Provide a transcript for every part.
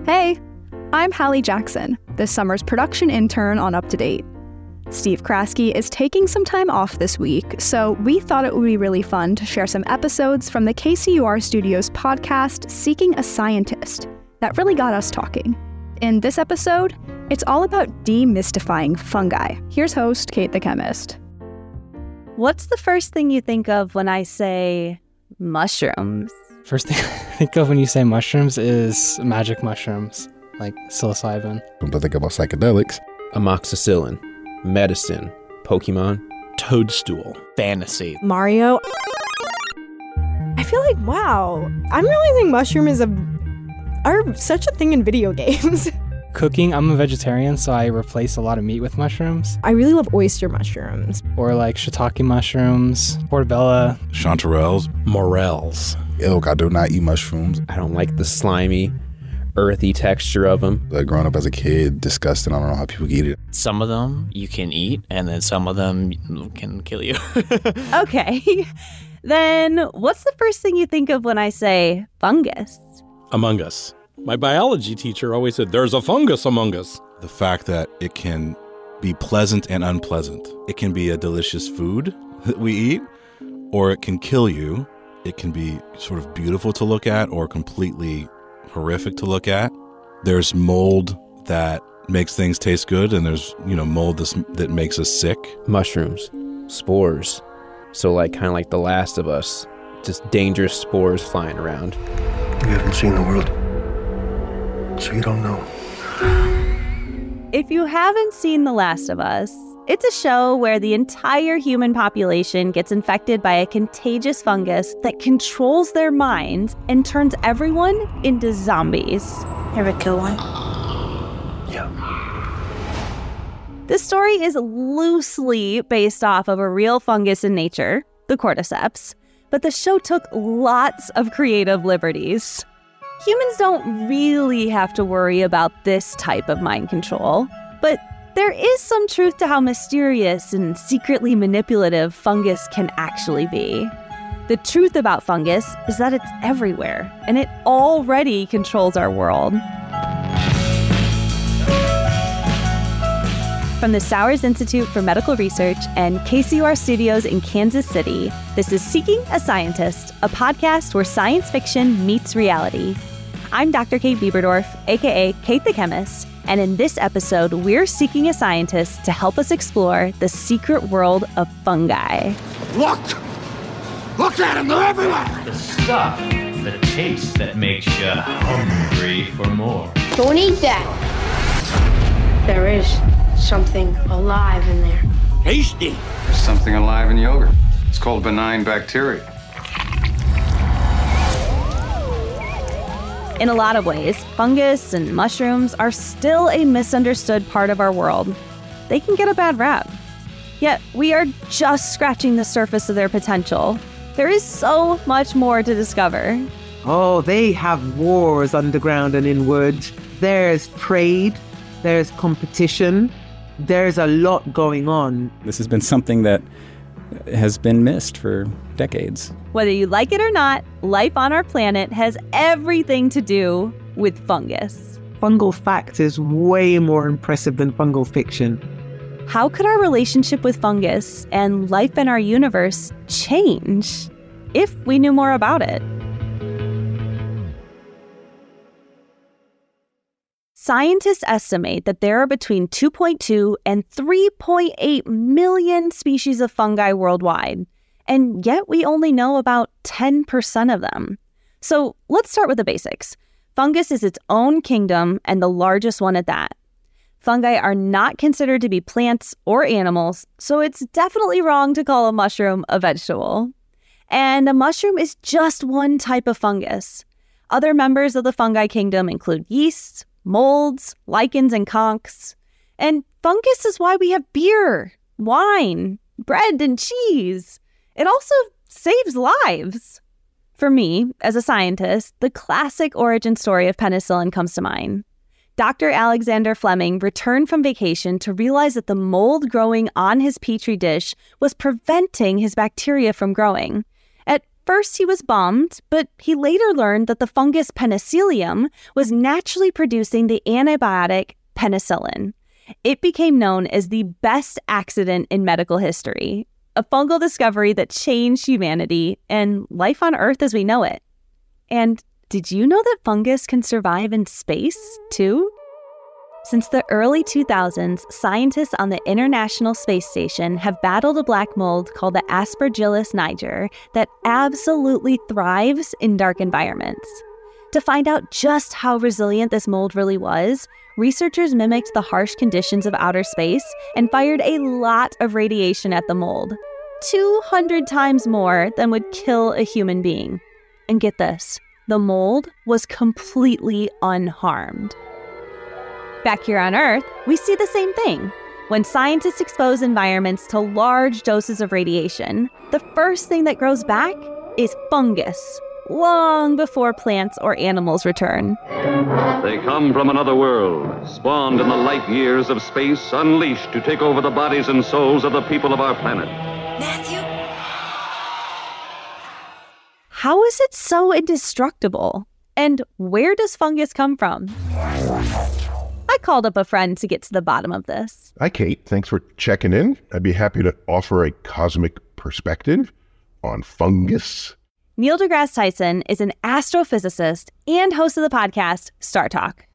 Hey, I'm Hallie Jackson, this summer's production intern on Up to Date. Steve Kraske is taking some time off this week, so we thought it would be really fun to share some episodes from the KCUR Studios podcast, Seeking a Scientist, that really got us talking. In this episode, it's all about demystifying fungi. Here's host Kate the Chemist. What's the first thing you think of when I say mushrooms? First thing I think of when you say mushrooms is magic mushrooms, like psilocybin. When I think about psychedelics, amoxicillin, medicine, Pokemon, toadstool, fantasy, Mario. I feel like, wow, I'm realizing mushroom are such a thing in video games. Cooking, I'm a vegetarian, so I replace a lot of meat with mushrooms. I really love oyster mushrooms. Or like shiitake mushrooms, portobello. chanterelles, morels. Ilk, I do not eat mushrooms. I don't like the slimy, earthy texture of them. Growing up as a kid, disgusting. I don't know how people eat it. Some of them you can eat, and then some of them can kill you. Okay. Then what's the first thing you think of when I say fungus? Among Us. My biology teacher always said, there's a fungus among us. The fact that it can be pleasant and unpleasant. It can be a delicious food that we eat, or it can kill you. It can be sort of beautiful to look at or completely horrific to look at. There's mold that makes things taste good, and there's, mold that makes us sick. Mushrooms, spores. So kind of like The Last of Us, just dangerous spores flying around. You haven't seen the world, so you don't know. If you haven't seen The Last of Us, it's a show where the entire human population gets infected by a contagious fungus that controls their minds and turns everyone into zombies. Ever kill one? Yeah. This story is loosely based off of a real fungus in nature, the cordyceps, but the show took lots of creative liberties. Humans don't really have to worry about this type of mind control, but there is some truth to how mysterious and secretly manipulative fungus can actually be. The truth about fungus is that it's everywhere, and it already controls our world. From the Sowers Institute for Medical Research and KCUR Studios in Kansas City, this is Seeking a Scientist, a podcast where science fiction meets reality. I'm Dr. Kate Bieberdorf, aka Kate the Chemist, and in this episode, we're seeking a scientist to help us explore the secret world of fungi. Look! Look at them, they're everywhere! The stuff, the taste that makes you hungry for more. Don't eat that. There is something alive in there. Tasty! There's something alive in yogurt. It's called benign bacteria. In a lot of ways, fungus and mushrooms are still a misunderstood part of our world. They can get a bad rap. Yet, we are just scratching the surface of their potential. There is so much more to discover. Oh, they have wars underground and inward. There's trade, there's competition, there's a lot going on. This has been something that has been missed for decades. Whether you like it or not, life on our planet has everything to do with fungus. Fungal fact is way more impressive than fungal fiction. How could our relationship with fungus and life in our universe change if we knew more about it? Scientists estimate that there are between 2.2 and 3.8 million species of fungi worldwide, and yet we only know about 10% of them. So let's start with the basics. Fungus is its own kingdom and the largest one at that. Fungi are not considered to be plants or animals, so it's definitely wrong to call a mushroom a vegetable. And a mushroom is just one type of fungus. Other members of the fungi kingdom include yeasts, molds, lichens, and conchs. And fungus is why we have beer, wine, bread, and cheese. It also saves lives. For me, as a scientist, the classic origin story of penicillin comes to mind. Dr. Alexander Fleming returned from vacation to realize that the mold growing on his petri dish was preventing his bacteria from growing. At First, he was bummed, but he later learned that the fungus Penicillium was naturally producing the antibiotic penicillin. It became known as the best accident in medical history, a fungal discovery that changed humanity and life on Earth as we know it. And did you know that fungus can survive in space, too? Since the early 2000s, scientists on the International Space Station have battled a black mold called the Aspergillus niger that absolutely thrives in dark environments. To find out just how resilient this mold really was, researchers mimicked the harsh conditions of outer space and fired a lot of radiation at the mold, 200 times more than would kill a human being. And get this, the mold was completely unharmed. Back here on Earth, we see the same thing. When scientists expose environments to large doses of radiation, the first thing that grows back is fungus, long before plants or animals return. They come from another world, spawned in the light years of space, unleashed to take over the bodies and souls of the people of our planet. Matthew? How is it so indestructible? And where does fungus come from? I called up a friend to get to the bottom of this. Hi, Kate. Thanks for checking in. I'd be happy to offer a cosmic perspective on fungus. Neil deGrasse Tyson is an astrophysicist and host of the podcast Star Talk.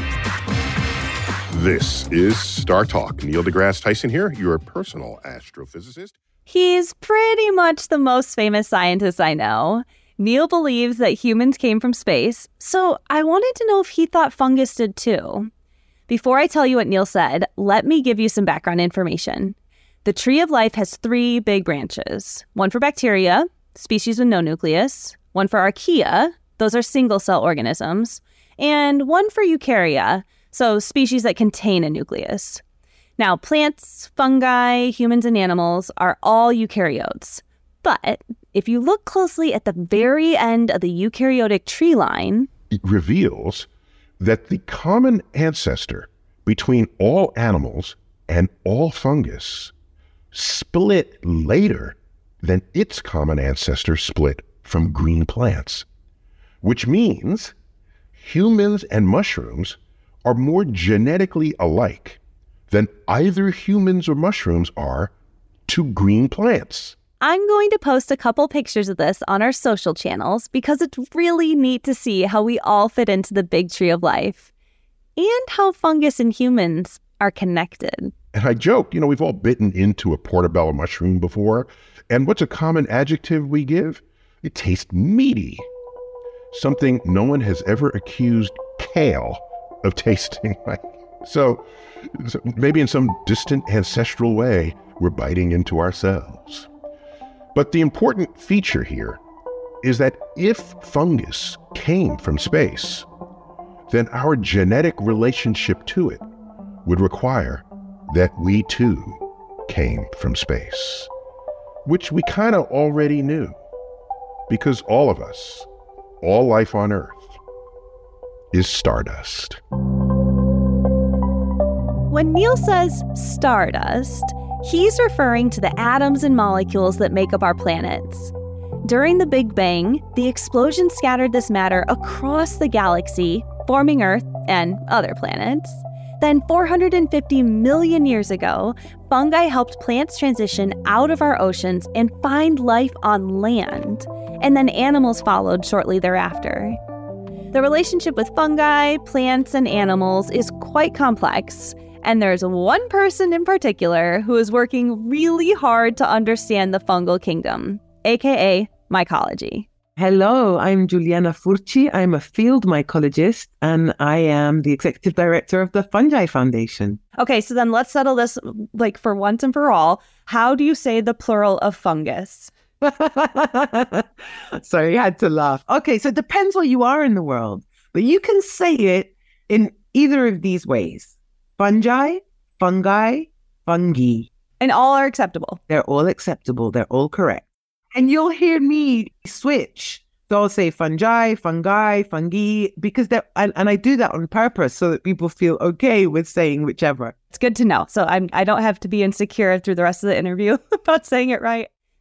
This is Star Talk. Neil deGrasse Tyson here, your personal astrophysicist. He's pretty much the most famous scientist I know. Neil believes that humans came from space, so I wanted to know if he thought fungus did too. Before I tell you what Neil said, let me give you some background information. The tree of life has 3 big branches. One for bacteria, species with no nucleus. One for archaea, those are single-cell organisms. And one for eukarya, so species that contain a nucleus. Now, plants, fungi, humans, and animals are all eukaryotes. But if you look closely at the very end of the eukaryotic tree line, it reveals that the common ancestor between all animals and all fungus split later than its common ancestor split from green plants, which means humans and mushrooms are more genetically alike than either humans or mushrooms are to green plants. I'm going to post a couple pictures of this on our social channels because it's really neat to see how we all fit into the big tree of life and how fungus and humans are connected. And I joke, we've all bitten into a portobello mushroom before. And what's a common adjective we give? It tastes meaty. Something no one has ever accused kale of tasting like. So maybe in some distant ancestral way, we're biting into ourselves. But the important feature here is that if fungus came from space, then our genetic relationship to it would require that we too came from space, which we kind of already knew, because all of us, all life on Earth, is stardust. When Neil says stardust, he's referring to the atoms and molecules that make up our planets. During the Big Bang, the explosion scattered this matter across the galaxy, forming Earth and other planets. Then 450 million years ago, fungi helped plants transition out of our oceans and find life on land. And then animals followed shortly thereafter. The relationship with fungi, plants, and animals is quite complex. And there's one person in particular who is working really hard to understand the fungal kingdom, aka mycology. Hello, I'm Juliana Furci. I'm a field mycologist, and I am the executive director of the Fungi Foundation. Okay, so then let's settle this for once and for all. How do you say the plural of fungus? Sorry, I had to laugh. Okay, so it depends where you are in the world, but you can say it in either of these ways. Fungi, fungi, fungi. And all are acceptable. They're all acceptable. They're all correct. And you'll hear me switch. So I'll say fungi, fungi, fungi, because and I do that on purpose so that people feel okay with saying whichever. It's good to know. So I don't have to be insecure through the rest of the interview about saying it right.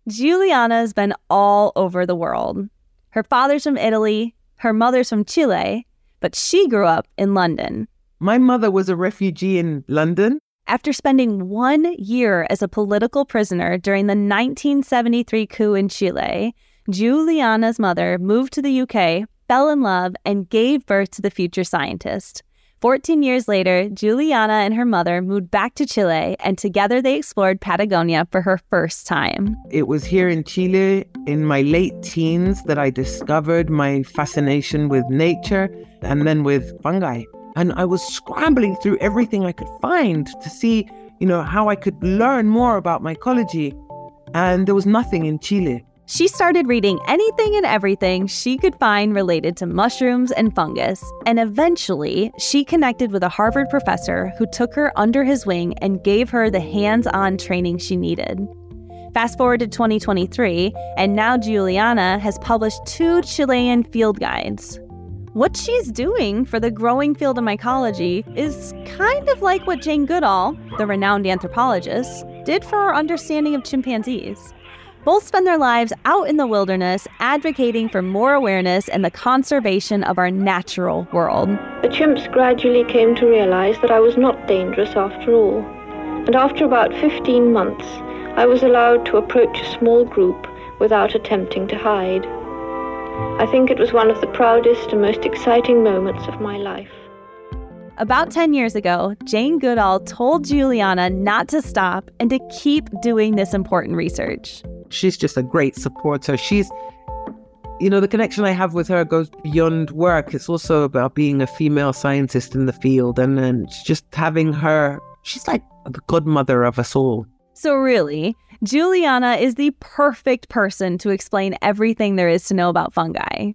Juliana's been all over the world. Her father's from Italy, her mother's from Chile, but she grew up in London. My mother was a refugee in London. After spending 1 year as a political prisoner during the 1973 coup in Chile, Juliana's mother moved to the UK, fell in love, and gave birth to the future scientist. 14 years later, Juliana and her mother moved back to Chile, and together they explored Patagonia for her first time. It was here in Chile in my late teens that I discovered my fascination with nature and then with fungi. And I was scrambling through everything I could find to see, how I could learn more about mycology. And there was nothing in Chile. She started reading anything and everything she could find related to mushrooms and fungus, and eventually she connected with a Harvard professor who took her under his wing and gave her the hands-on training she needed. Fast forward to 2023, and now Juliana has published 2 Chilean field guides. What she's doing for the growing field of mycology is kind of like what Jane Goodall, the renowned anthropologist, did for our understanding of chimpanzees. Both spend their lives out in the wilderness advocating for more awareness and the conservation of our natural world. The chimps gradually came to realize that I was not dangerous after all. And after about 15 months, I was allowed to approach a small group without attempting to hide. I think it was one of the proudest and most exciting moments of my life. About 10 years ago, Jane Goodall told Juliana not to stop and to keep doing this important research. She's just a great supporter. She's, the connection I have with her goes beyond work. It's also about being a female scientist in the field. And then just having her, she's like the godmother of us all. So really, Juliana is the perfect person to explain everything there is to know about fungi.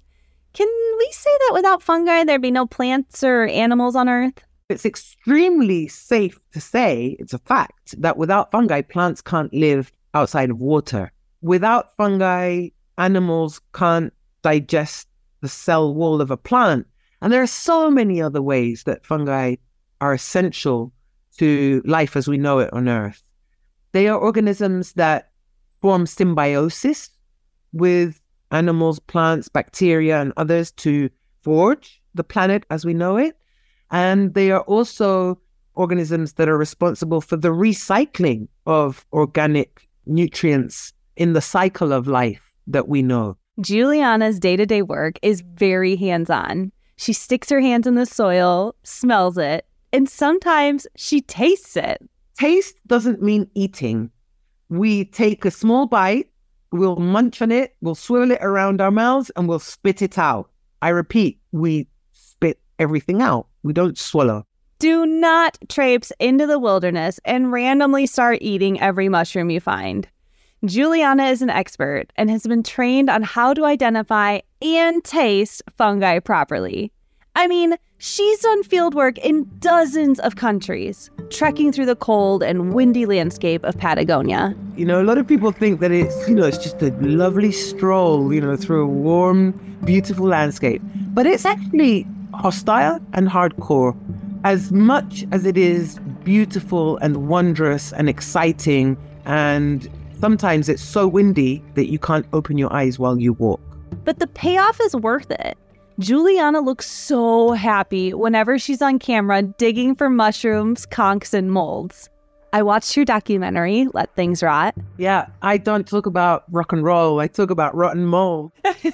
Can we say that without fungi, there'd be no plants or animals on Earth? It's extremely safe to say, it's a fact, that without fungi, plants can't live outside of water. Without fungi, animals can't digest the cell wall of a plant. And there are so many other ways that fungi are essential to life as we know it on Earth. They are organisms that form symbiosis with animals, plants, bacteria, and others to forge the planet as we know it. And they are also organisms that are responsible for the recycling of organic nutrients in the cycle of life that we know. Juliana's day-to-day work is very hands-on. She sticks her hands in the soil, smells it, and sometimes she tastes it. Taste doesn't mean eating. We take a small bite, we'll munch on it, we'll swirl it around our mouths, and we'll spit it out. I repeat, we spit everything out. We don't swallow. Do not traipse into the wilderness and randomly start eating every mushroom you find. Juliana is an expert and has been trained on how to identify and taste fungi properly. I mean, she's done fieldwork in dozens of countries, trekking through the cold and windy landscape of Patagonia. A lot of people think that it's just a lovely stroll, through a warm, beautiful landscape. But it's actually hostile and hardcore. As much as it is beautiful and wondrous and exciting, and sometimes it's so windy that you can't open your eyes while you walk. But the payoff is worth it. Juliana looks so happy whenever she's on camera digging for mushrooms, conchs, and molds. I watched your documentary, Let Things Rot. Yeah, I don't talk about rock and roll. I talk about rotten mold.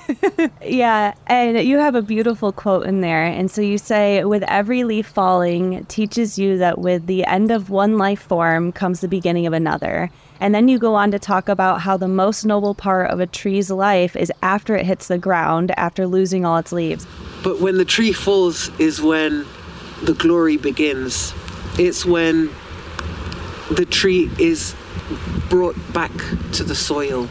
Yeah, and you have a beautiful quote in there. And so you say, with every leaf falling teaches you that with the end of one life form comes the beginning of another. And then you go on to talk about how the most noble part of a tree's life is after it hits the ground, after losing all its leaves. But when the tree falls is when the glory begins. It's when the tree is brought back to the soil.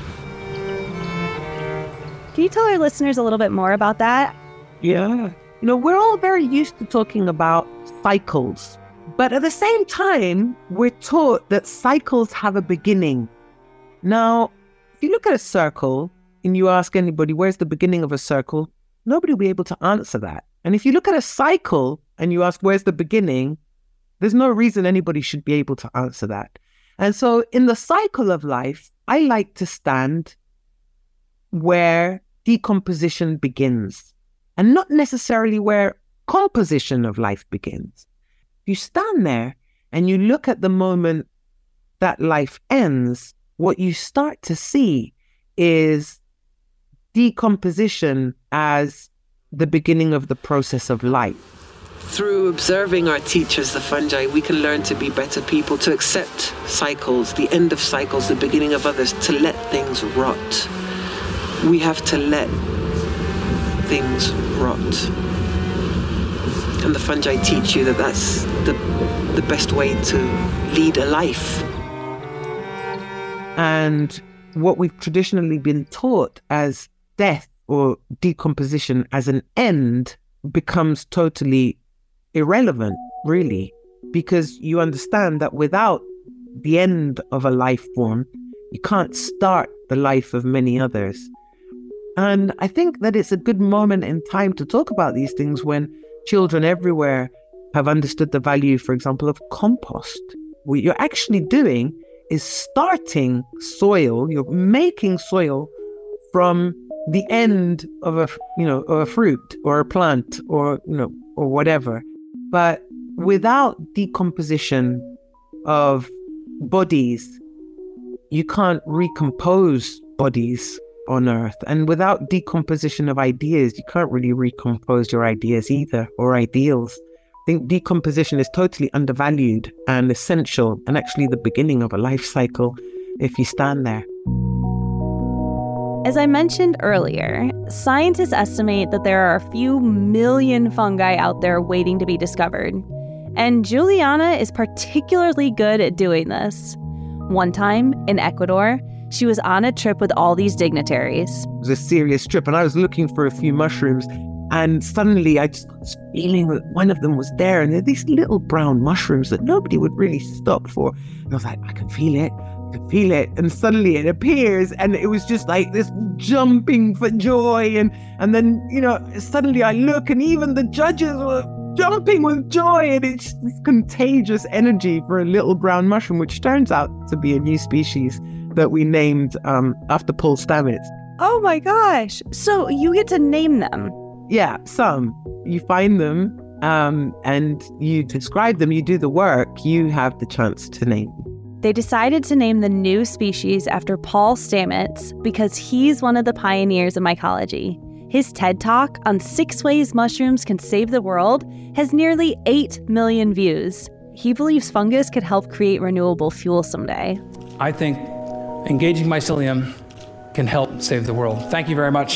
Can you tell our listeners a little bit more about that? Yeah. We're all very used to talking about cycles, but at the same time, we're taught that cycles have a beginning. Now, if you look at a circle and you ask anybody, where's the beginning of a circle? Nobody will be able to answer that. And if you look at a cycle and you ask, where's the beginning? There's no reason anybody should be able to answer that. And so in the cycle of life, I like to stand where decomposition begins and not necessarily where composition of life begins. You stand there and you look at the moment that life ends, what you start to see is decomposition as the beginning of the process of life. Through observing our teachers, the fungi, we can learn to be better people, to accept cycles, the end of cycles, the beginning of others, to let things rot. We have to let things rot. And the fungi teach you that that's the best way to lead a life. And what we've traditionally been taught as death or decomposition as an end becomes totally irrelevant, really, because you understand that without the end of a life form, you can't start the life of many others. And I think that it's a good moment in time to talk about these things when children everywhere have understood the value, for example, of compost. What you're actually doing is starting soil, you're making soil from the end of a fruit or a plant or whatever. But without decomposition of bodies, you can't recompose bodies on Earth. And without decomposition of ideas, you can't really recompose your ideas either, or ideals. I think decomposition is totally undervalued and essential, and actually the beginning of a life cycle if you stand there. As I mentioned earlier, scientists estimate that there are a few million fungi out there waiting to be discovered. And Juliana is particularly good at doing this. One time, in Ecuador, she was on a trip with all these dignitaries. It was a serious trip, and I was looking for a few mushrooms, and suddenly I just was feeling that one of them was there, and they're these little brown mushrooms that nobody would really stop for. And I was like, I can feel it. Feel it, and suddenly it appears, and it was just like this jumping for joy, and then suddenly I look, and even the judges were jumping with joy, and it's this contagious energy for a little brown mushroom, which turns out to be a new species that we named after Paul Stamets. Oh my gosh! So you get to name them? Yeah, some. You find them, and you describe them. You do the work. You have the chance to name them. They decided to name the new species after Paul Stamets because he's one of the pioneers of mycology. His TED Talk on 6 ways mushrooms can save the world has nearly 8 million views. He believes fungus could help create renewable fuel someday. I think engaging mycelium can help save the world. Thank you very much.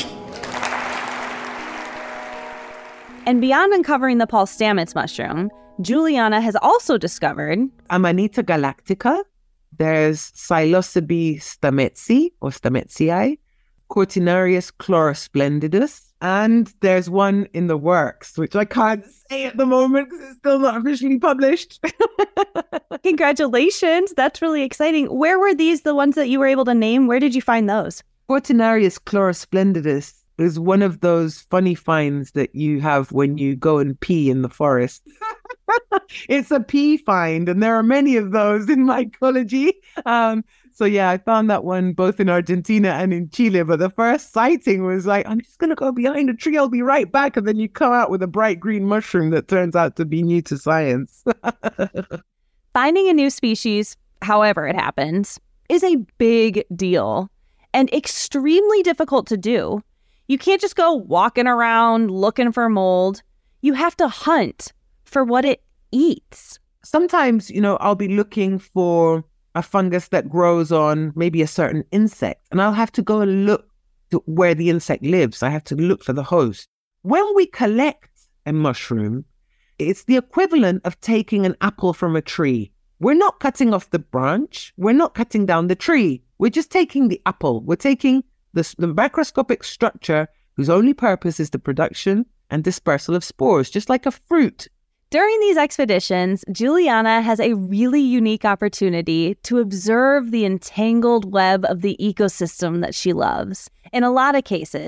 And beyond uncovering the Paul Stamets mushroom, Juliana has also discovered Amanita galactica. There's Psilocybe stametsi or Stametsi, Cortinarius chlorosplendidus, and there's one in the works, which I can't say at the moment because it's still not officially published. Congratulations. That's really exciting. Where were these, the ones that you were able to name? Where did you find those? Cortinarius chlorosplendidus is one of those funny finds that you have when you go and pee in the forest. It's a pea find, and there are many of those in mycology. So yeah, I found that one both in Argentina and in Chile. But the first sighting was like, I'm just going to go behind a tree. I'll be right back. And then you come out with a bright green mushroom that turns out to be new to science. Finding a new species, however it happens, is a big deal and extremely difficult to do. You can't just go walking around looking for mold. You have to hunt for what it eats. Sometimes, I'll be looking for a fungus that grows on maybe a certain insect, and I'll have to go and look to where the insect lives. I have to look for the host. When we collect a mushroom, it's the equivalent of taking an apple from a tree. We're not cutting off the branch. We're not cutting down the tree. We're just taking the apple. We're taking the macroscopic structure whose only purpose is the production and dispersal of spores, just like a fruit. During these expeditions, Juliana has a really unique opportunity to observe the entangled web of the ecosystem that she loves. In a lot of cases,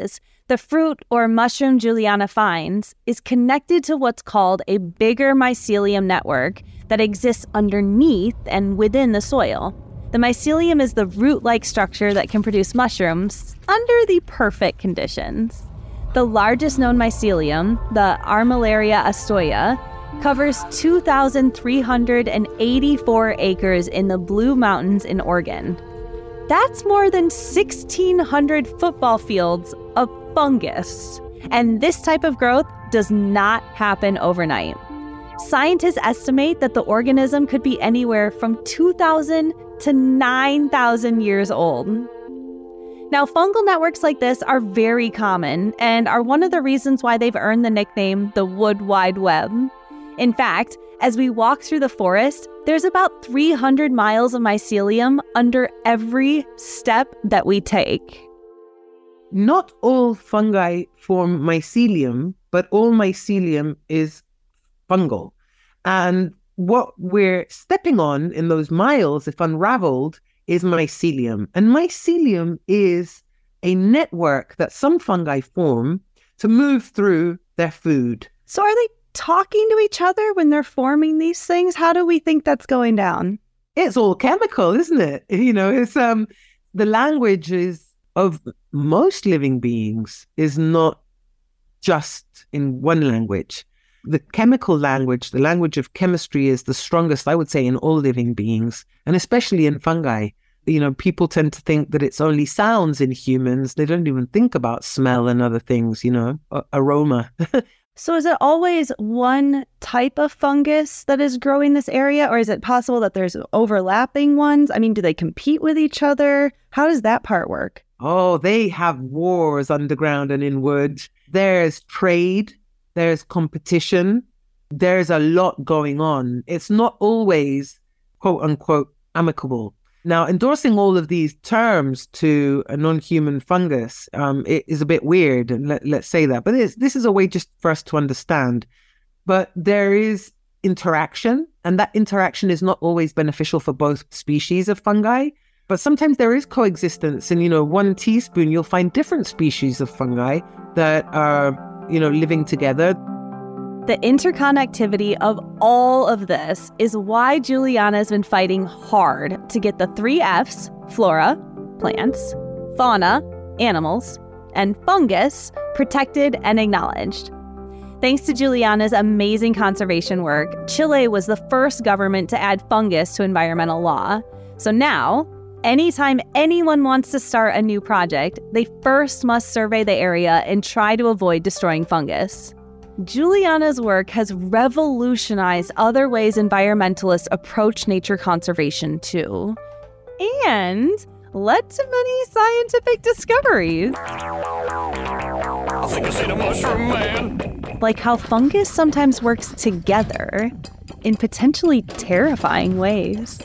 The fruit, or mushroom Juliana finds, is connected to what's called a bigger mycelium network that exists underneath and within the soil. The mycelium is the root-like structure that can produce mushrooms under the perfect conditions. The largest known mycelium, the Armillaria astoya, covers 2,384 acres in the Blue Mountains in Oregon. That's more than 1,600 football fields of fungus. And this type of growth does not happen overnight. Scientists estimate that the organism could be anywhere from 2,000 to 9,000 years old. Now, fungal networks like this are very common and are one of the reasons why they've earned the nickname the Wood Wide Web. In fact, as we walk through the forest, there's about 300 miles of mycelium under every step that we take. Not all fungi form mycelium, but all mycelium is fungal. And what we're stepping on in those miles, if unraveled, is mycelium. And mycelium is a network that some fungi form to move through their food. So are they talking to each other when they're forming these things? How do we think that's going down? It's all chemical, isn't it? You know, it's the language is of most living beings is not just in one language. The chemical language, the language of chemistry, is the strongest, I would say, in all living beings, and especially in fungi. You know, people tend to think that it's only sounds in humans. They don't even think about smell and other things, you know, aroma. So is it always one type of fungus that is growing this area, or is it possible that there's overlapping ones? I mean, do they compete with each other? How does that part work? Oh, they have wars underground and in wood. There's trade. There's competition. There's a lot going on. It's not always, quote unquote, amicable. Now, endorsing all of these terms to a non-human fungus it is a bit weird, and let's say that. But this is a way just for us to understand. But there is interaction, and that interaction is not always beneficial for both species of fungi. But sometimes there is coexistence, and, you know, 1 teaspoon, you'll find different species of fungi that are, you know, living together. The interconnectivity of all of this is why Juliana's been fighting hard to get the 3 Fs, flora, plants, fauna, animals, and fungus, protected and acknowledged. Thanks to Juliana's amazing conservation work, Chile was the first government to add fungus to environmental law. So now, anytime anyone wants to start a new project, they first must survey the area and try to avoid destroying fungus. Juliana's work has revolutionized other ways environmentalists approach nature conservation too, and led to many scientific discoveries. I think I seen a mushroom man. Like how fungus sometimes works together in potentially terrifying ways.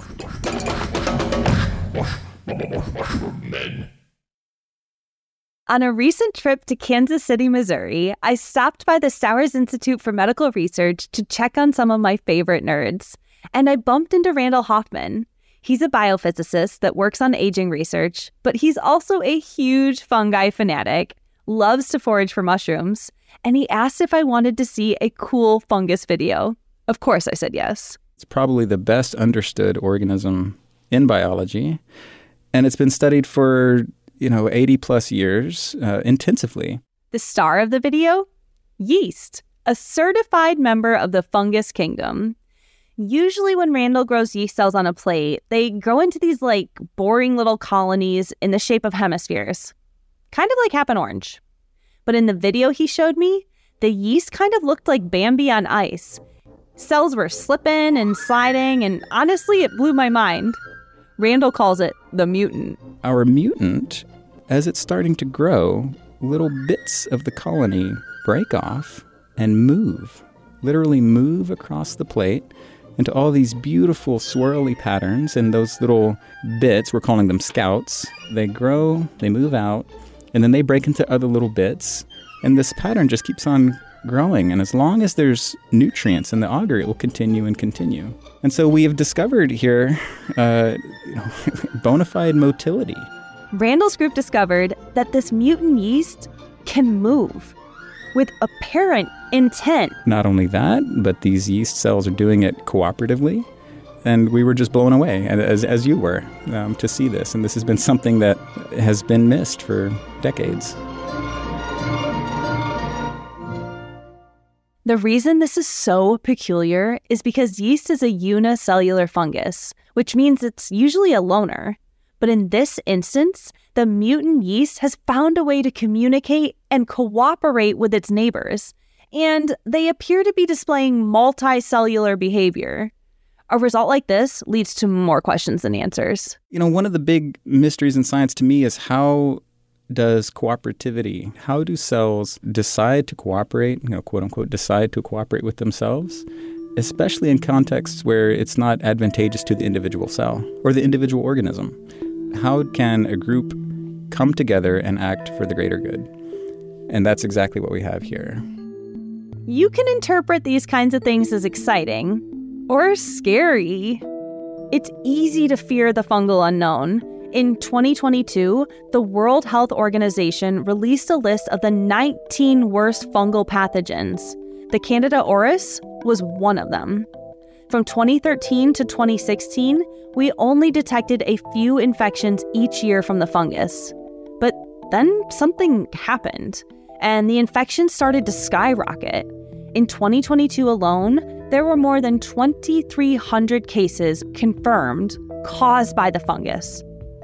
On a recent trip to Kansas City, Missouri, I stopped by the Stowers Institute for Medical Research to check on some of my favorite nerds, and I bumped into Randall Hoffman. He's a biophysicist that works on aging research, but he's also a huge fungi fanatic, loves to forage for mushrooms, and he asked if I wanted to see a cool fungus video. Of course, I said yes. It's probably the best understood organism in biology, and it's been studied for 80 plus years intensively. The star of the video? Yeast, a certified member of the fungus kingdom. Usually when Randall grows yeast cells on a plate, they grow into these boring little colonies in the shape of hemispheres. Kind of like Happen Orange. But in the video he showed me, the yeast kind of looked like Bambi on ice. Cells were slipping and sliding, and honestly, it blew my mind. Randall calls it the mutant. Our mutant, as it's starting to grow, little bits of the colony break off and move, literally move across the plate into all these beautiful swirly patterns. And those little bits, we're calling them scouts, they grow, they move out, and then they break into other little bits. And this pattern just keeps on growing. And as long as there's nutrients in the agar, it will continue and continue. And so we have discovered here bona fide motility. Randall's group discovered that this mutant yeast can move with apparent intent. Not only that, but these yeast cells are doing it cooperatively. And we were just blown away, as you were, to see this. And this has been something that has been missed for decades. The reason this is so peculiar is because yeast is a unicellular fungus, which means it's usually a loner. But in this instance, the mutant yeast has found a way to communicate and cooperate with its neighbors, and they appear to be displaying multicellular behavior. A result like this leads to more questions than answers. You know, one of the big mysteries in science to me is how does cooperativity, how do cells decide to cooperate, quote unquote, decide to cooperate with themselves, especially in contexts where it's not advantageous to the individual cell or the individual organism? How can a group come together and act for the greater good? And that's exactly what we have here. You can interpret these kinds of things as exciting or scary. It's easy to fear the fungal unknown. In 2022, the World Health Organization released a list of the 19 worst fungal pathogens. The Candida auris was one of them. From 2013 to 2016, we only detected a few infections each year from the fungus. But then something happened, and the infections started to skyrocket. In 2022 alone, there were more than 2,300 cases confirmed caused by the fungus.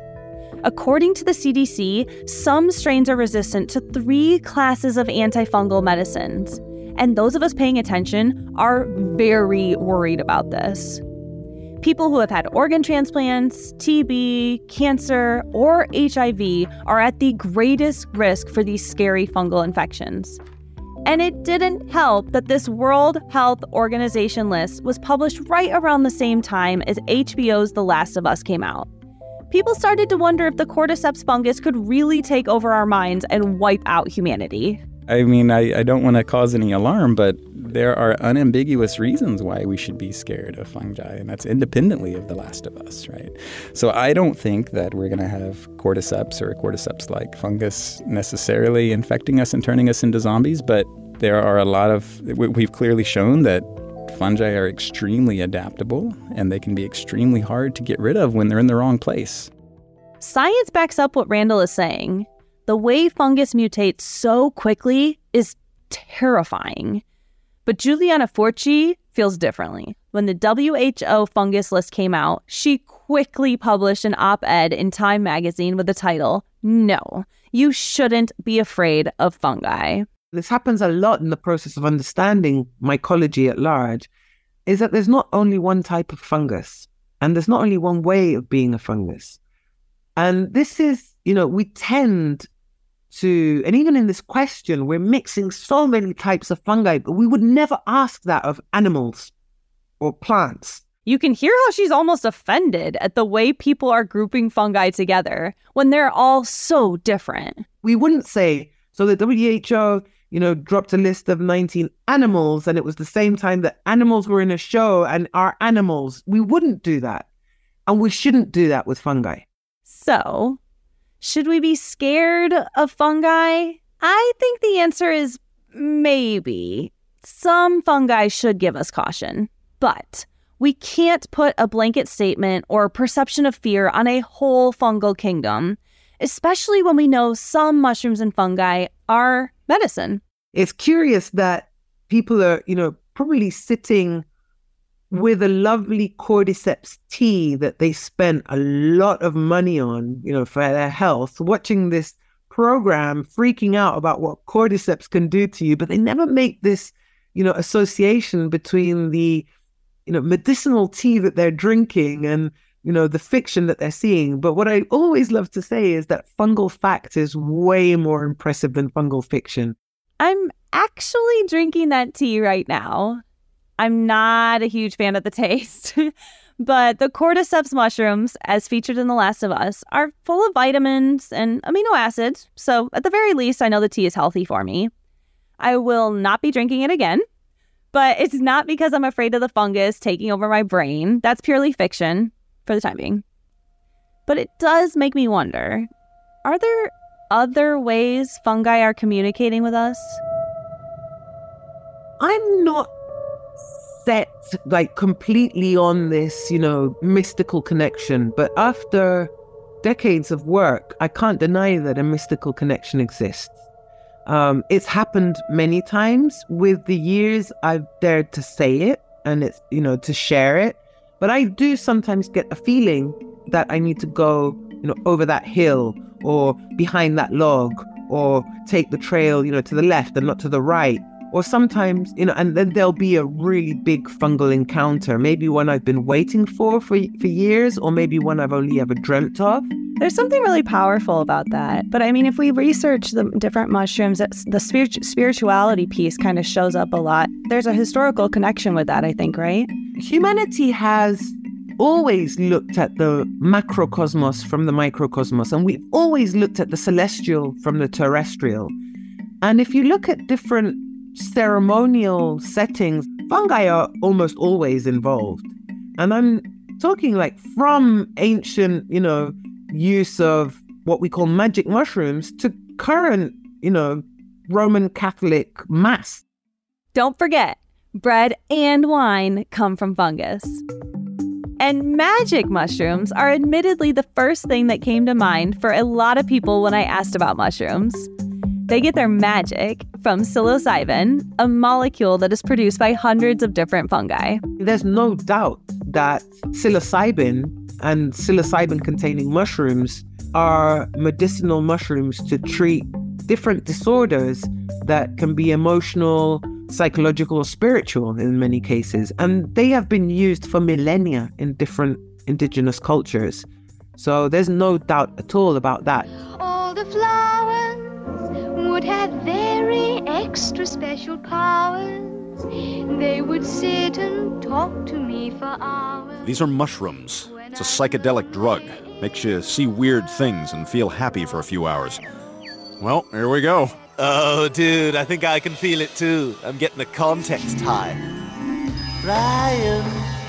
According to the CDC, some strains are resistant to 3 classes of antifungal medicines, and those of us paying attention are very worried about this. People who have had organ transplants, TB, cancer, or HIV are at the greatest risk for these scary fungal infections. And it didn't help that this World Health Organization list was published right around the same time as HBO's The Last of Us came out. People started to wonder if the cordyceps fungus could really take over our minds and wipe out humanity. I mean, I don't want to cause any alarm, but there are unambiguous reasons why we should be scared of fungi, and that's independently of The Last of Us, right? So I don't think that we're going to have cordyceps or a cordyceps-like fungus necessarily infecting us and turning us into zombies, but there are a lot of, we've clearly shown that fungi are extremely adaptable, and they can be extremely hard to get rid of when they're in the wrong place. Science backs up what Randall is saying. The way fungus mutates so quickly is terrifying. But Juliana Forci feels differently. When the WHO fungus list came out, she quickly published an op-ed in Time magazine with the title, "No, you shouldn't be afraid of fungi." This happens a lot in the process of understanding mycology at large, is that there's not only one type of fungus, and there's not only one way of being a fungus. And this is, we tend to, and even in this question, we're mixing so many types of fungi, but we would never ask that of animals or plants. You can hear how she's almost offended at the way people are grouping fungi together when they're all so different. We wouldn't say, so the WHO, dropped a list of 19 animals, and it was the same time that animals were in a show and are animals. We wouldn't do that. And we shouldn't do that with fungi. So, should we be scared of fungi? I think the answer is maybe. Some fungi should give us caution, but we can't put a blanket statement or perception of fear on a whole fungal kingdom, especially when we know some mushrooms and fungi are medicine. It's curious that people are, probably sitting with a lovely cordyceps tea that they spent a lot of money on, for their health, watching this program, freaking out about what cordyceps can do to you, but they never make this, association between the, medicinal tea that they're drinking and, the fiction that they're seeing. But what I always love to say is that fungal fact is way more impressive than fungal fiction. I'm actually drinking that tea right now. I'm not a huge fan of the taste, but the cordyceps mushrooms, as featured in The Last of Us, are full of vitamins and amino acids. So at the very least, I know the tea is healthy for me. I will not be drinking it again, but it's not because I'm afraid of the fungus taking over my brain. That's purely fiction for the time being. But it does make me wonder, are there other ways fungi are communicating with us? I'm not set like completely on this, mystical connection, but after decades of work, I can't deny that a mystical connection exists. It's happened many times. With the years, I've dared to say it and it's, to share it. But I do sometimes get a feeling that I need to go, over that hill or behind that log or take the trail, to the left and not to the right. Or sometimes, and then there'll be a really big fungal encounter, maybe one I've been waiting for years, or maybe one I've only ever dreamt of. There's something really powerful about that. But I mean, if we research the different mushrooms, the spirituality piece kind of shows up a lot. There's a historical connection with that, I think, right? Humanity has always looked at the macrocosmos from the microcosmos, and we've always looked at the celestial from the terrestrial. And if you look at different ceremonial settings, fungi are almost always involved. And I'm talking like from ancient, use of what we call magic mushrooms to current, Roman Catholic Mass. Don't forget, bread and wine come from fungus. And magic mushrooms are admittedly the first thing that came to mind for a lot of people when I asked about mushrooms. They get their magic from psilocybin, a molecule that is produced by hundreds of different fungi. There's no doubt that psilocybin and psilocybin-containing mushrooms are medicinal mushrooms to treat different disorders that can be emotional, psychological, or spiritual in many cases. And they have been used for millennia in different indigenous cultures. So there's no doubt at all about that. All the flowers would have very extra special powers. They would sit and talk to me for hours. These are mushrooms. It's a psychedelic drug. Makes you see weird things and feel happy for a few hours. Well, here we go. Oh, dude, I think I can feel it too. I'm getting the context high. Brian.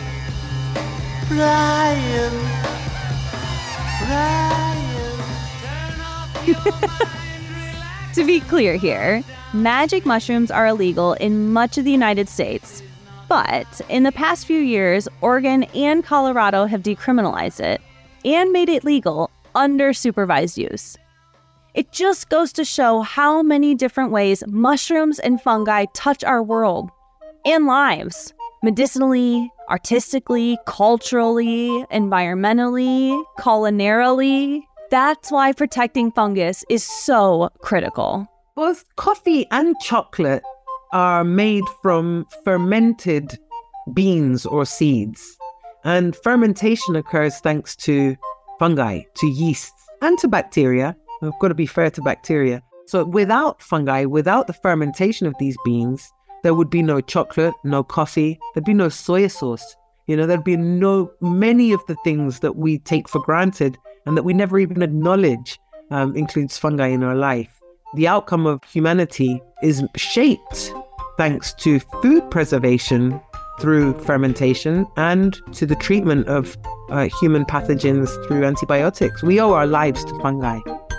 To be clear here, magic mushrooms are illegal in much of the United States. But in the past few years, Oregon and Colorado have decriminalized it and made it legal under supervised use. It just goes to show how many different ways mushrooms and fungi touch our world and lives. Medicinally, artistically, culturally, environmentally, culinarily. That's why protecting fungus is so critical. Both coffee and chocolate are made from fermented beans or seeds. And fermentation occurs thanks to fungi, to yeasts, and to bacteria. I've got to be fair to bacteria. So without fungi, without the fermentation of these beans, there would be no chocolate, no coffee, there'd be no soy sauce. There'd be many of the things that we take for granted and that we never even acknowledge includes fungi in our life. The outcome of humanity is shaped thanks to food preservation through fermentation and to the treatment of human pathogens through antibiotics. We owe our lives to fungi.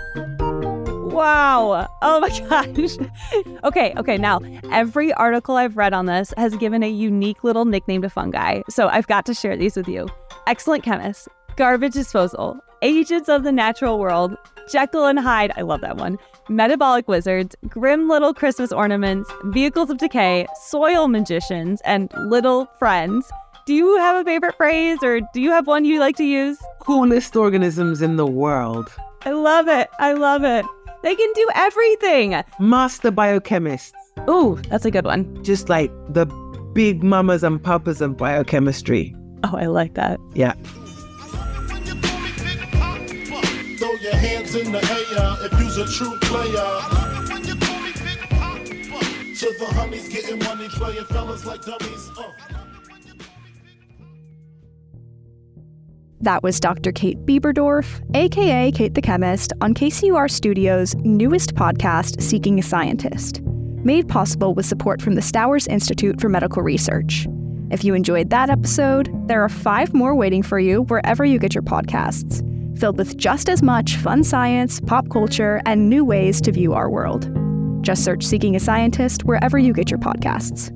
Wow. Oh my gosh. Okay. Now, every article I've read on this has given a unique little nickname to fungi. So I've got to share these with you. Excellent chemists, garbage disposal, agents of the natural world, Jekyll and Hyde, I love that one, metabolic wizards, grim little Christmas ornaments, vehicles of decay, soil magicians, and little friends. Do you have a favorite phrase or do you have one you like to use? Coolest organisms in the world. I love it. They can do everything. Master biochemists. Ooh, that's a good one. Just like the big mamas and papas of biochemistry. Oh, I like that. Yeah. Throw your hands in the air if you's a true player. To the honeys getting money, playing fellas like dummies. That was Dr. Kate Bieberdorf, aka Kate the Chemist, on KCUR Studios' newest podcast, Seeking a Scientist, made possible with support from the Stowers Institute for Medical Research. If you enjoyed that episode, there are 5 more waiting for you wherever you get your podcasts. filled with just as much fun science, pop culture, and new ways to view our world. Just search Seeking a Scientist wherever you get your podcasts.